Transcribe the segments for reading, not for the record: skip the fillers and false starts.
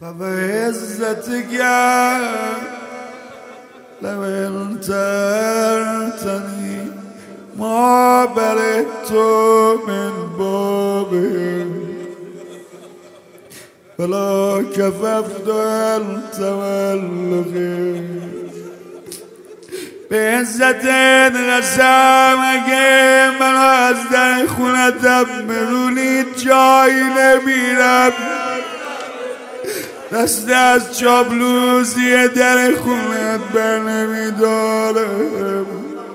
فبعزتك لو انترتني ما برئت من بابه ولا كففت عن تولغه به عزت رسم اگه من از در خونتم برونی جایی نمیرم دست از چابلوزی در خونت بر نمیدارم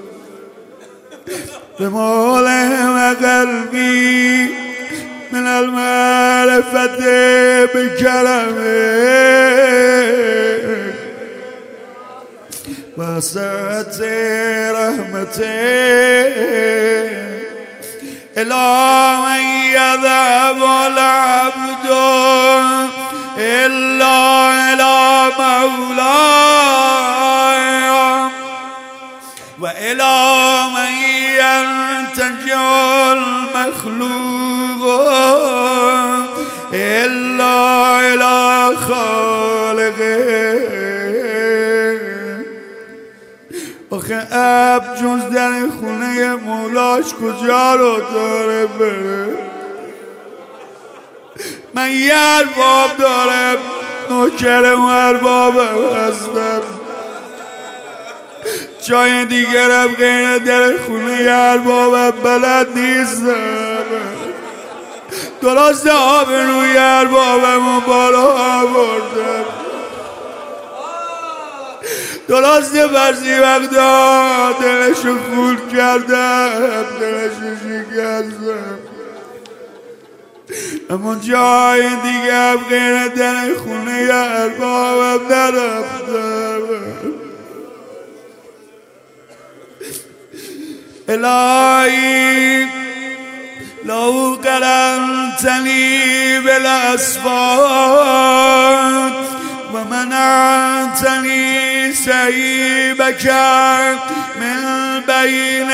به مالهم و قلبی من المعرفت بکرمه و سعت رحمته الا من یذهب العبد الا الى مولاه و الا من ينتجع المخلوق الا الى خالقه آخه اب جز در خونه مولاش کجا رو داره بره؟ من یه ارباب دارم نوکرم و اربابم هستم جای دیگرم غیر در خونه اربابم بلد نیستم درست آب روی اربابم و بالا آوردم درست برزی وقتا دلشو خول کردم دلشو شکستم اما جای دیگه غیر در خونه اربابم نرفتم الهی لو قرنتنی بالاسفات و منعتنی سعیبک من بین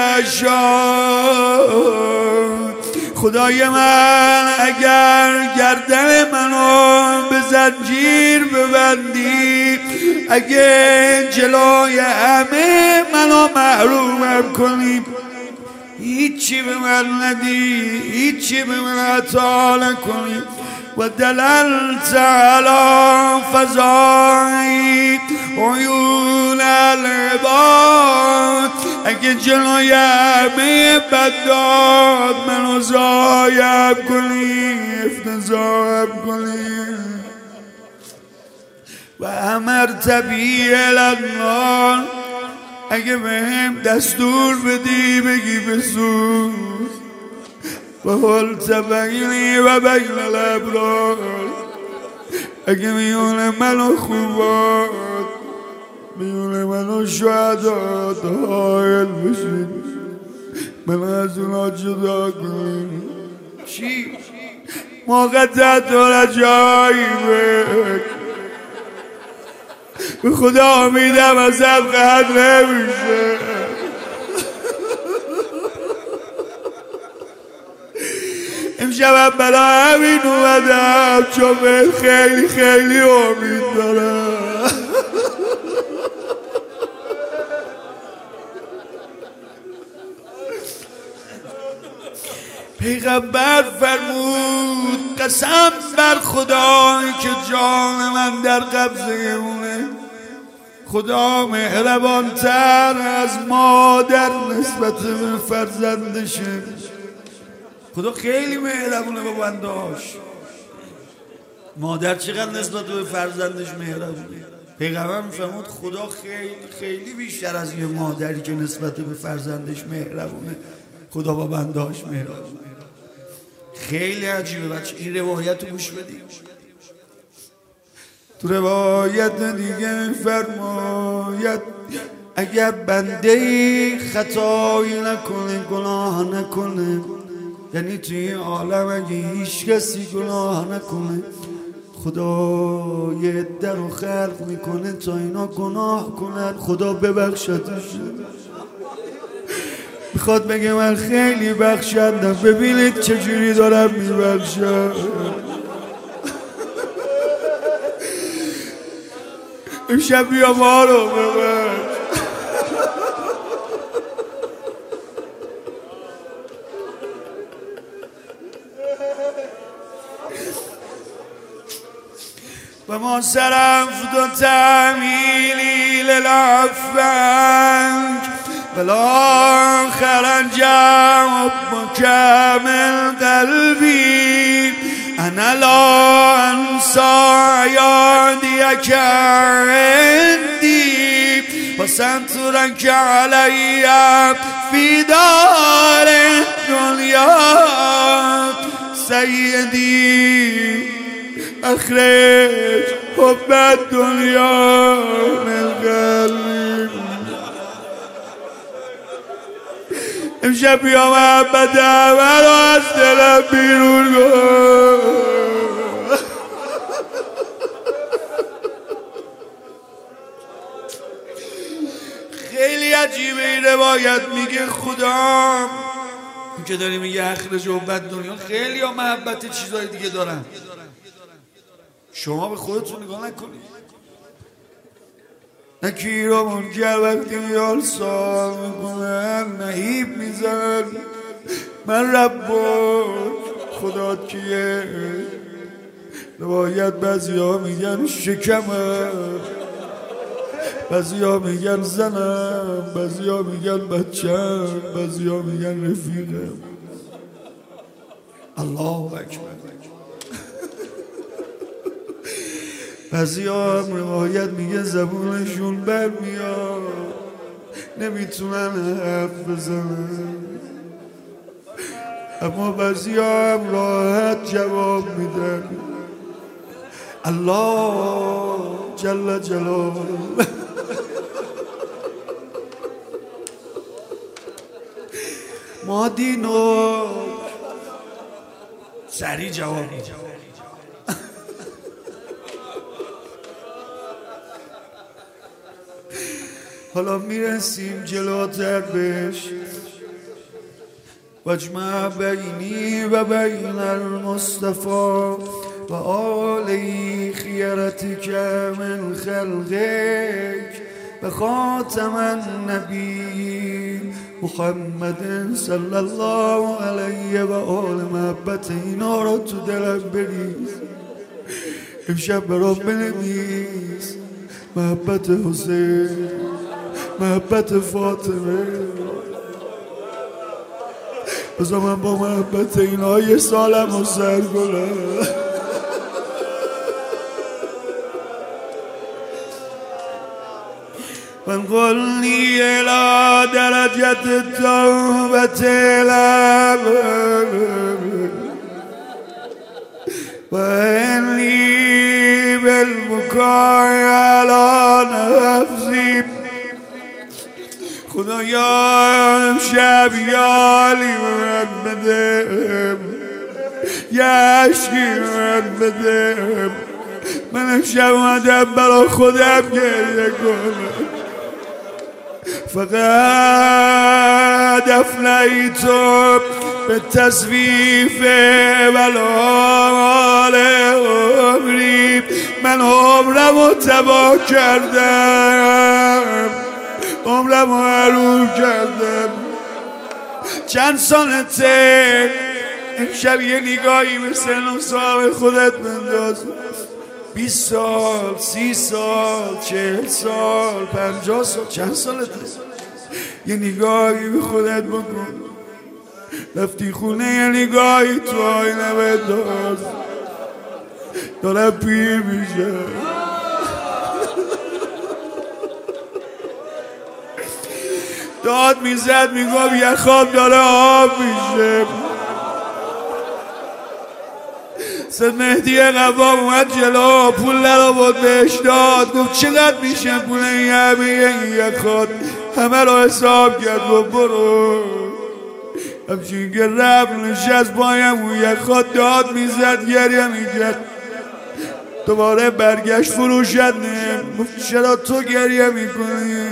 الاشیاء خدای من اگر گردن منو به زنجیر ببندی اگه جلوی همه منو محرومم کنی هیچی به من ندی هیچی به من عطا نکنی و دللت علی فضای عیون العباد اگه جلوی همه بداد منو ضایع کنی افتضاح کنی و امرت بی النار اگه بهم دستور بدی بگی بسوز و قلت بینی و بین الابرار اگه میون منو خوبات میون منو شهدات حایل بشین من از اونا جدا کنیم چی؟ موقتت و رجایی به خدا امیدم ازت قهد نمیشه امشبم برا همین اومدم چون به خیلی خیلی امید دارم پیغمبر فرمود قسم بر خدایی که جان من در قبضه اونه خدا مهربانتر از مادر نسبت به فرزندشه خدا خیلی مهربونه با بنداش مادر چقدر نسبت به فرزندش مهربونه پیغمبر میفرمود خدا خیلی خیلی بیشتر از یه مادری که نسبت به فرزندش مهربونه خدا با بنداش مهربونه خیلی عجیبه بچه این روایت رو گوش بدیم تو روایت دیگه فرماید اگر بنده‌ای خطایی نکنه گناه نکنه یعنی توی این عالم اگه هیچ کسی گناه نکنه خدا یه در رو خلق میکنه تا اینا گناه کنن خدا ببخشدش میخواد بگه من خیلی بخشندم ببینید چجوری دارم میبخشم امشب بیا ما رو ببر. و ما صرفت و تعمیلی للعفنک بلا خرجم مکمل قلبی انا لا انسا یادیک عندی و سنترک علی فی دار دنیا سیدی اخرج حب الدنیا من قلبی. امشب بیا محبت اول از دلم بیرون کن. خیلی عجیبه این روایت، میگه خدا که داری میگه اخرج حب الدنیا، خیلی ها محبت چیزای دیگه دارن، شما به خودتون نگاه نکنید. نکیر و منکر وقتی میال سال میکنن نهیب میزن من ربک خدات کیه. روایت بعضی ها میگن شکمه، بعضی ها میگن زنم، بعضی ها میگن بچم، بعضی ها میگن رفیقم. الله اکبر. بعضی ها هم روایت میگه زبونشون برمیاد نمیتونن حرف بزنن، اما بعضی ها هم راحت جواب میدن. الله جل جلاله. ما دینو سریع جواب میدن. حالا میرسیم جلوتر بهش. واجمع بینی و بین المصطفى و آلی خیرتک من خلقک و خاتم النبی محمد صلی الله علیه و آل. محبت اینا رو تو دلم بریز، امشب برام بنویس. محبت حسین، محبت فاطمه. بذار من با محبت اینا یه سالم رو سر کنم. من قلنی الى درجت توبت لب و انی بالبکای علی نفسی. خدایا امشب یالی من بده، یه عشقی من بده. من امشب اومدم برا خودم گریه کنم. فقط افنیتم به تصویف ولال عمری. من عمرم رو تباه کردم، عمرم رو حروم کردم. چند سالته امشب یه نگاهی به سن و سال خودت بنداز. 20 سال، 30 سال، 40 سال، 50 سال، چند سالته؟ یه نگاهی به خودت بکن. رفتی خونه یه نگاهی تو آینه بنداز. دارم پیر میشه. داد میزد میگم یه خواب داره آب میشه. سید مهدی قوام اومد جلو، پول نرآورد بهش داد. گفت چقدر میشه پول این همه یک خواد؟ همه رو حساب کرد. گفت برو. همچین که رفت نشست پایم اون یک خواد داد میزد گریه میکرد. دوباره برگشت فروشنده. گفت چرا تو گریه میکنی؟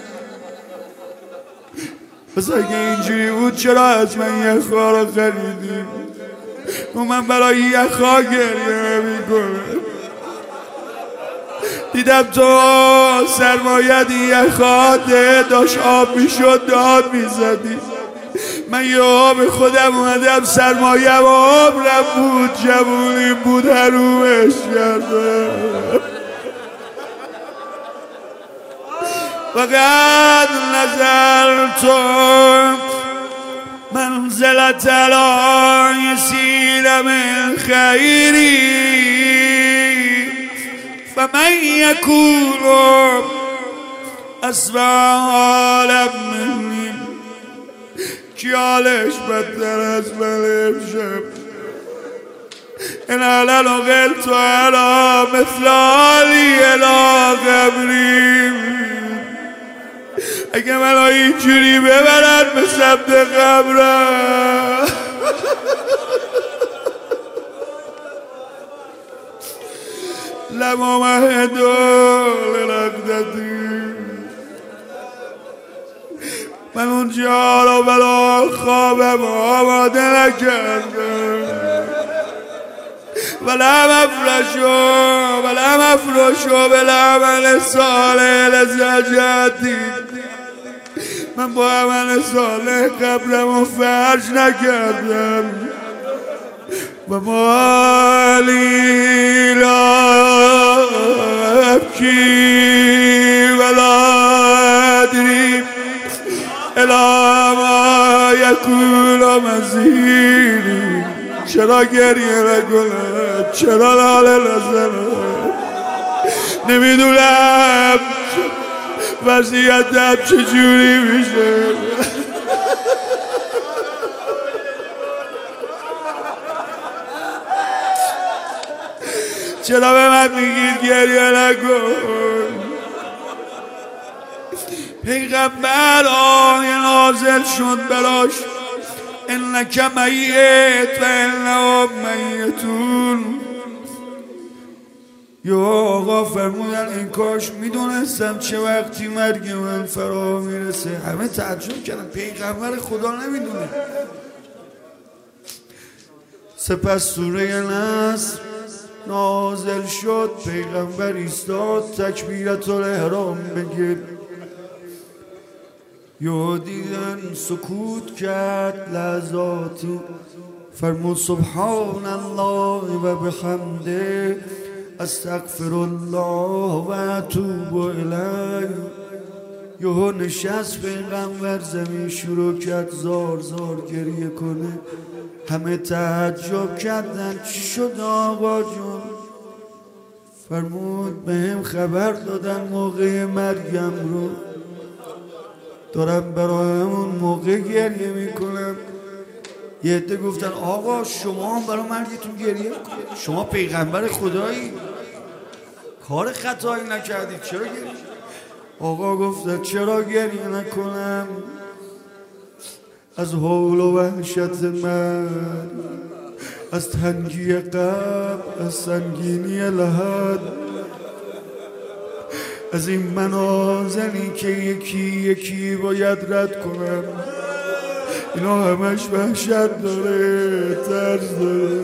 پس اگه اینجوری بود چرا از من یخا رو خریدی؟ من برای یخا گریه میکنم. دیدم تو سرمایت یه خاطه داشت آب میشد داد میزدی. من یه به خودم اومدم سرمایه و عمرم بود جوونی بود حرومش کردم. وقد نظرت منزلة لا يسير من خيري فمن يكون أسوأ حالا مني. کیالش بدتر از من امشب. إن أنا نقلت على مثلالي إلى قبري. اگه منو اینجوری ببرن به سمت قبرم لما مهدو لنقدتی. من اونجا رو برای خوابم آماده نکردم. ولم افرشو بالعمل صالح لزوجتی. من با عمل صالح قبرم رو فرش نکردم. و مالی لا ابکی ولا ادری الی ما یکون مزیری. چرا گریه نکنم؟ چرا لاله نزنم؟ نمیدونم وضعیتم چجوری میشه. چرا به من میگید گریه نکن؟ پیغمبر آیه نازل شد براش انک میت و انهم میتون. یا آقا فرمودن این کاش میدونستم چه وقتی مرگ من فرا میرسه. همه تعجب کردن پیغمبر خدا نمیدونه. سپس سوره نصر نازل شد. پیغمبر ایستاد تکبیرت الاحرام بگه. یا دیدن سکوت کرد لحظاتی. فرمود سبحان الله و بحمده استغفر الله و اتوب الیه. یهو نشست پیغمبر زمین شروع کرد زار زار گریه کنه. همه تعجب کردن چی شد آقا جون؟ فرمود بهم خبر دادن موقع مرگم رو دارم برای همون موقع گریه میکنم. یه عده گفتن آقا شما هم برای مرگتون گریه کنید، شما پیغمبر خدایی، کار خطایی نکردید، چرا گریه؟ آقا گفتن چرا گریه نکنم؟ از حول و وحشت من، از تنگی قلب، از سنگینی لحد، از این منازلی که یکی یکی باید رد کنم. اینا همش وحشت داره، ترس داره.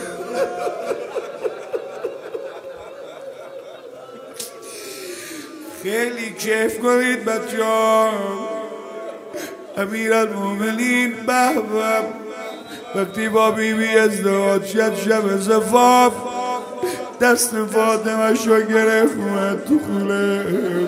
خیلی کیف کنید بچه‌ها. امیرالمومنین بهبم وقتی با بیبی ازدواج شد شب زفاف دست فاطمه‌ش رو گرفت اومد تو خونه.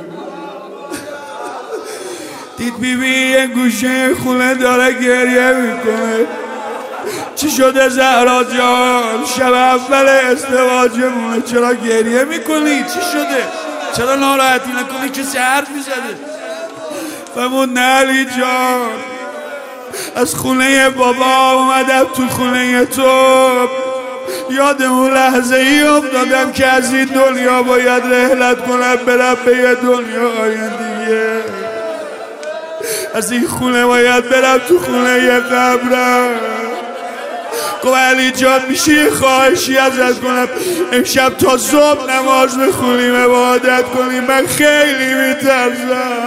دید بیبی یه گوشه خونه داره گریه میکنه. چی شده زهرا جان؟ شب اول ازدواجمونه، چرا گریه میکنی؟ چی شده؟ چرا ناراحتی نکنی؟ کسی حرف میزده؟ فرمود نه علی جان، از خونه بابا اومدم تو خونه تو، یادم اون لحظه ای افتادم که از این دنیا باید رحلت کنم برم به یه دنیای دیگه. از این خونه باید برم تو خونه یه قبرم. گفت علی جان میشه یه خواهشی ازت کنم؟ امشب تا صبح نماز بخونیم، عبادت کنیم، من خیلی میترسم.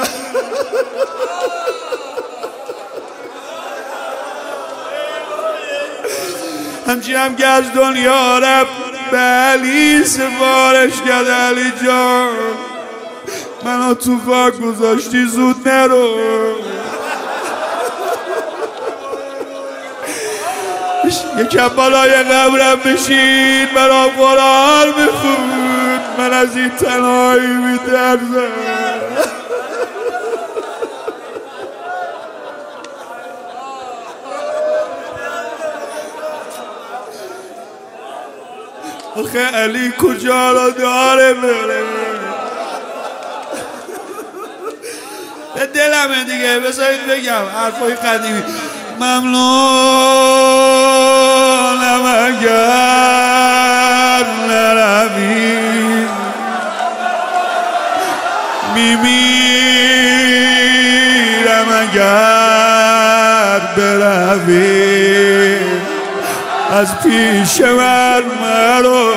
همچنین هم که از دنیا رفت به علی سفارش کرد علی جان منو تو خاک گذاشتی زود نرو یکم بالای قبرم بشین برام قرآن بخون من از این تنهایی میترسم آخه علی کجا را داره بره به دلمه دیگه بذارید بگم حرفای قدیمی ممنونم اگر نروی میمیرم اگر بروی از پیش من مرو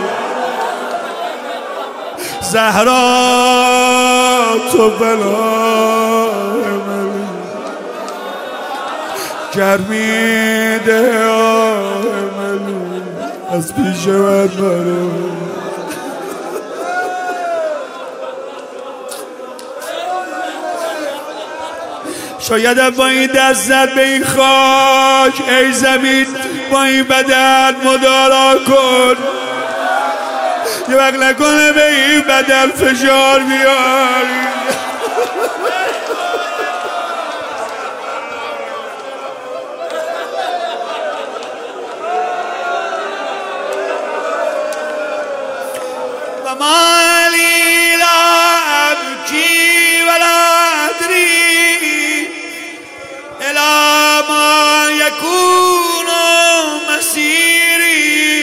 زهرا تو بلای من گرمیده آه من از پیش من مرو شایدم با این دست زد به این خاک ای زمین با این بدن مدارا کن یه وقت نکنه به این بدن فشار بیاری و ما لی لا ابکی ولا ادری الی ما یکون مسیری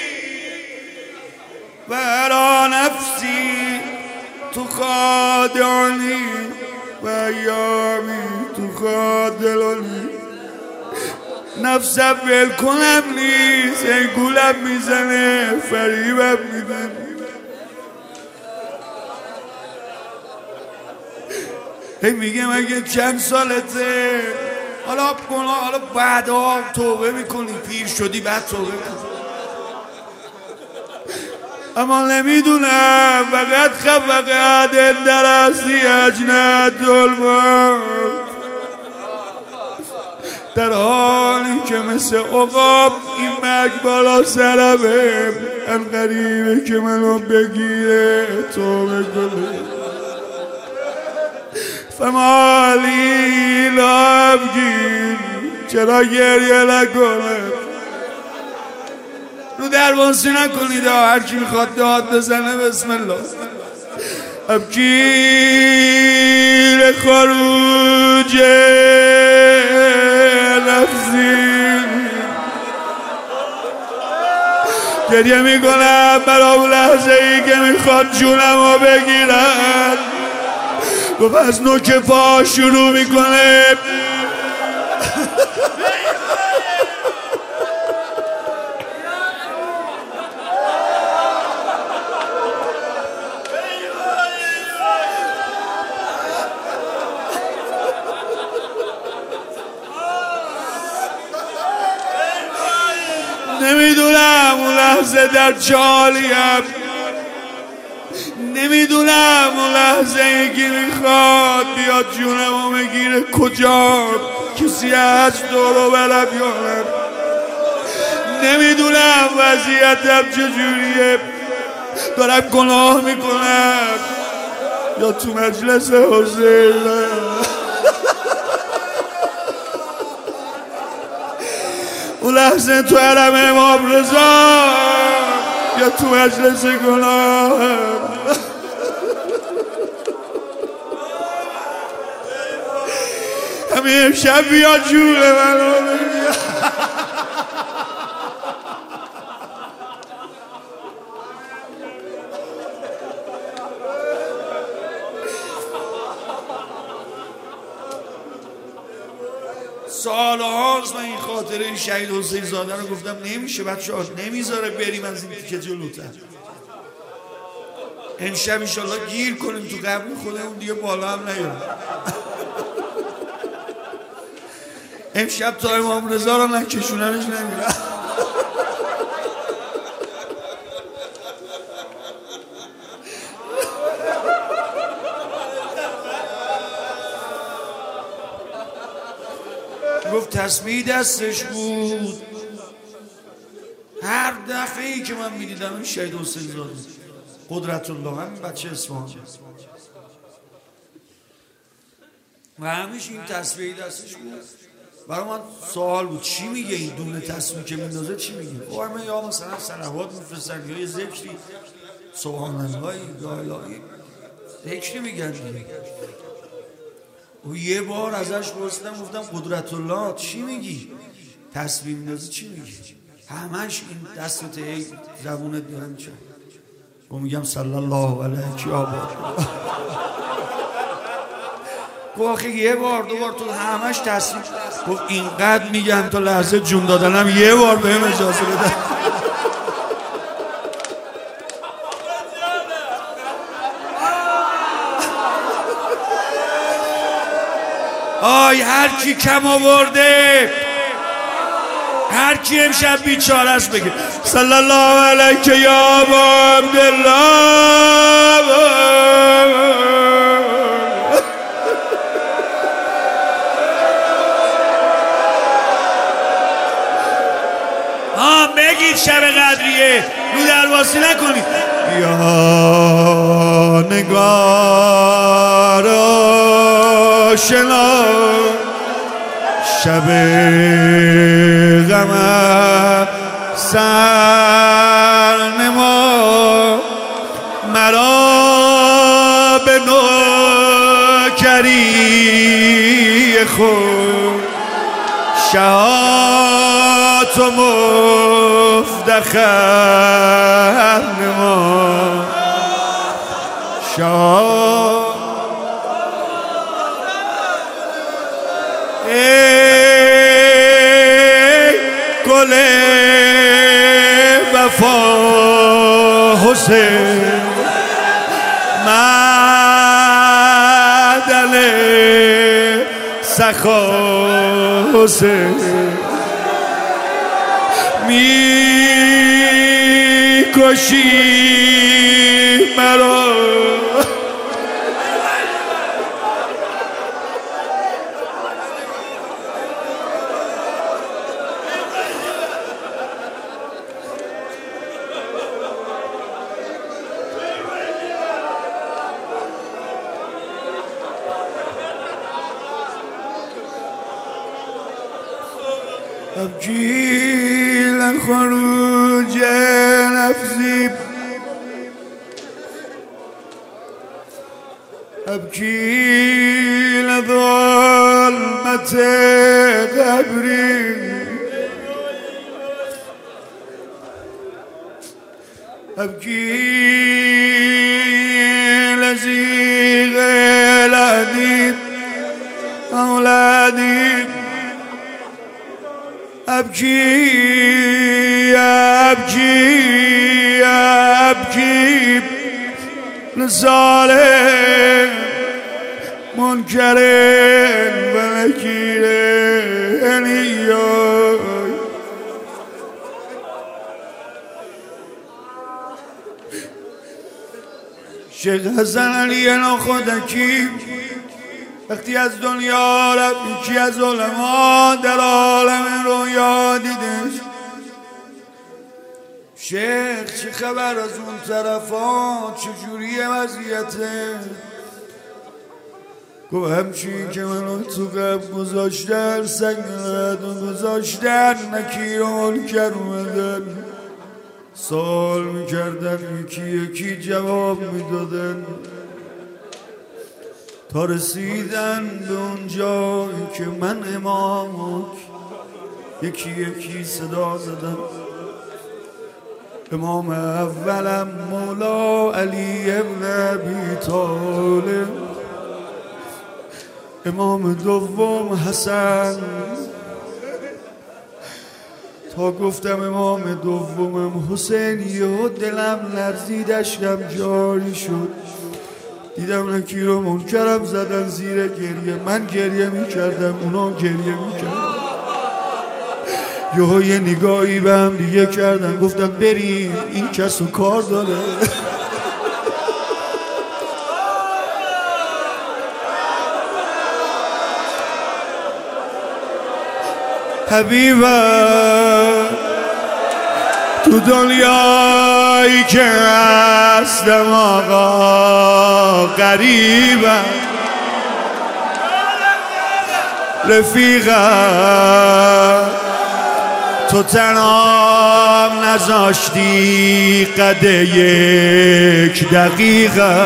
و ارا نفسی تخادعنی و ایامی تخادلنی نفسم ول کنم نیست این گولم میزنه فریبم میدن هی میگه مگه چند سالته حالا بعدا توبه میکنی پیر شدی بعد توبه میکنی اما نمیدونم فقط خفقت درستی اجنت الموت در حالی که مثل عقاب این مرگ بالا سرمه انقریبه که منو بگیره توبه کنه فمالی لابگیر چرا گریه نکنه رو دربانسی نکنید هر کی میخواد داد بزنه بسم الله ابگیر خروج نفسی گریه میکنم برای اون لحظه ای که میخواد جونم رو بگیرن گفت از نوک پا شروع میکنه نمیدونم اون لحظه در چالیم نمیدونم اون لحظه ای که میخواد بیاد جونمو بگیره کجا کسی هست دورو برم یارم نمیدونم وضعیتم چجوریه دارم گناه میکنم یا تو مجلس حسین اون لحظه تو حرم امام رضا یا تو مجلس گناهم همین امشب بیا جون منو سال هاست من این خاطره شهید حسین زاده رو گفتم نمیشه بچه‌ها نمیذاره بریم از این تیکه جلوتر امشب انشالله گیر کنیم تو قبر خودمون دیگه بالا هم نیارم امشب تا امام رضا رو نکشونمش نمیرم گفت تسبیح دستش بود. هر دفعه‌ای که من می‌دیدم این شهید حسین زاده قدرت الله، همین بچه اصفهان و همیشه این تسبیح دستش بود. برای من سوال بود چی میگه این دونه تسبیح که میندازه چی میگه؟ من یا مثلا صلوات میفرستن یا یه ذکری سبحان الله یا الهی ذکری میگن دیگه. و یه بار ازش پرسیدم گفتم قدرت الله چی میگی؟ تسبیح میندازی چی میگی؟ همش این دستت ای زبونت دارم چه؟ و میگم صلی الله علیه و آله. گفت آخه یه بار دو بار تو همش تسبیح. گفت اینقدر میگم تا لحظه جون دادنم یه بار بهم اجازه بده. آی هر کی کم آورده، هر کی امشب بیچاره است بگه صلی الله علیه یا ابا عبدالله. بگید شب قدریه رو درواسی نکنید. یا نگار آشنا شب غم سرنما مرا به نوکری خود شهات و مفتخر نما شاه ای گل وفا حسین معدن سخا حسین میکشی مرا أبكي لخروج نفسي أبكي لظلمة قبري أبكي لزيغ الأديب أولادي أبكي أبكي أبكي لظالم منكر ونكير شیخ حسن علی ناخودکی وقتی از دنیا رفت یکی از علما در عالم رویا دیدش. شیخ چه خبر از اون طرفا، چجوریه وضعیته؟ گفت همچین که منو تو قبل گذاشتن سنگلت و گذاشتن نکیر و منکر اومدن سوال میکردن یکی یکی جواب میدادن تا رسیدن به اون جایی که من امامک یکی یکی صدا زدم. امام اولم مولا علی ابن ابی طالب، امام دوم حسن. تا گفتم امام دومم حسین یهو دلم لرزید اشکم جاری شد. دیدم نکیر و منکرم زدن زیر گریه، من گریه میکردم اونا گریه میکردن. یهو یه نگاهی به هم دیگه کردن گفتم بریم این کس و کار داره. حبیبم تو دنیایی که هستم آقا غریبم رفیقم تو تنها نذاشتی قد یک دقیقه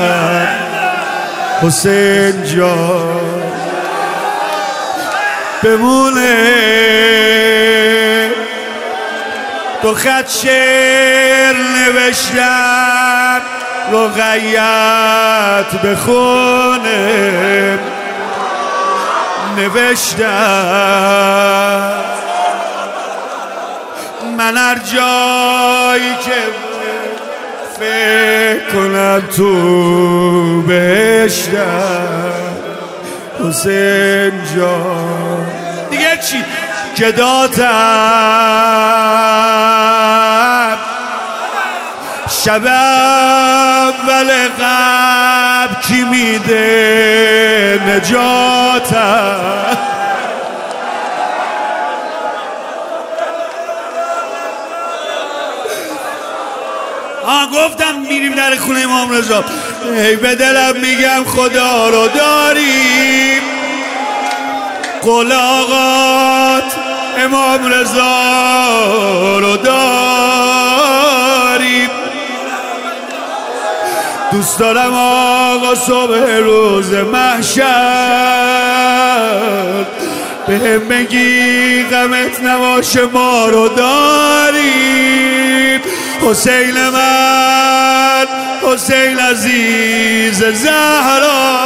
حسین جان بمونه تو خط شعر نوشتم رقیت بخونه نوشتم من هر جایی که فکر کنم تو بهشتم حسین جان دیگه چی که دادم شب اول قبل کی میده نجاتم گفتم میریم در خونه امام رضا ای به دلم میگم خدا رو داریم قول آقات امام رضا رو داریم دوست دارم آقا صبح روز محشر بهم بگی غمت نباشه ما رو داریم حسین من حسین عزیز زهرا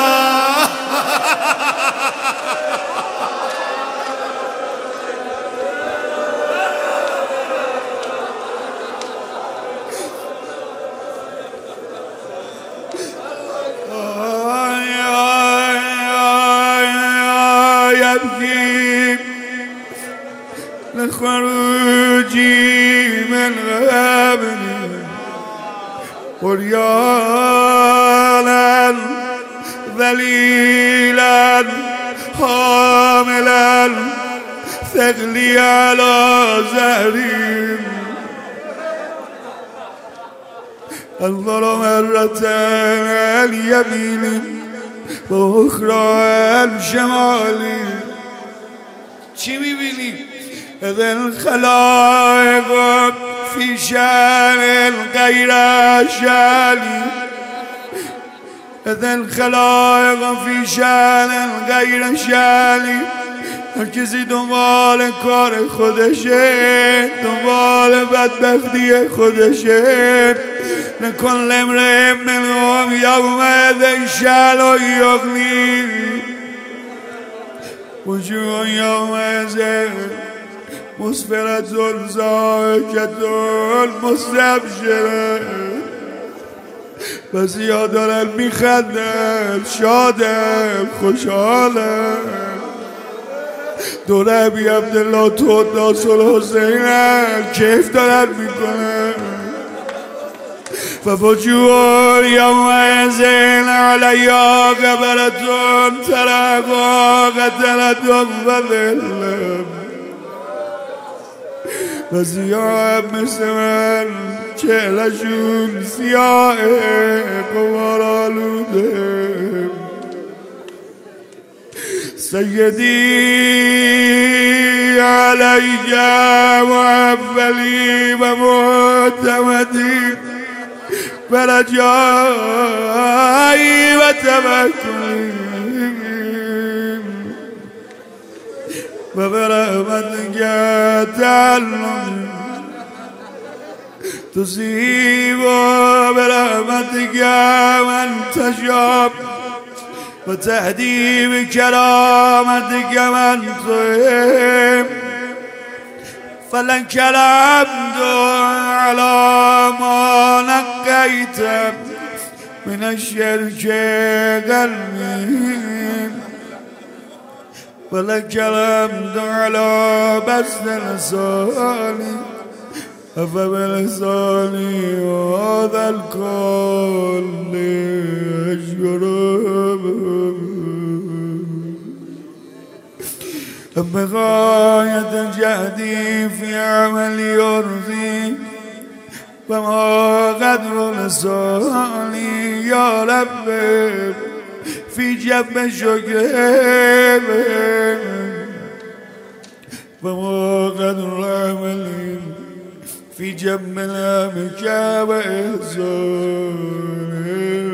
لخروجي من غابني عريانا ذليلا حاملا ثقلي على زهري انظر مرة اليمين واخرى الشمال چی میبینی؟ اذا الخلائق في شان غير شاني اذا الخلائق في شان غير شاني هر کسی دنبال کار خودشه دنبال بدبختی خودشه لكل امرئ منهم يومئذ شأن يغنيه وجوه يومئذ مسفرة ضاحكة مستبشرة بسیار دارن میخندن شادن خوشحالن دور ابی عبدالله تو ناصر حسینن کیف دارن میکنن فوجوه یومئذ علیها غبرة ترهقها قترة وذلة و سیاه مثل من چهرشون سیاه قمار آلوده سیدی علیک و اولی و معتمدی برجایی و توکلی و برحمتك تعلم تصيب برحمتك من تشاء وتهدي بكرامتك من تحب فلك الحمد على ما نقيت من الشرك قلبي ولك الحمد على بسط لساني أفبلساني وهذا الكل أشكر بغاية جهدي في عمل يرضي وما قدر لساني يا رب في جنب شكر وما قدر عملي في جنب الأمك وإحساني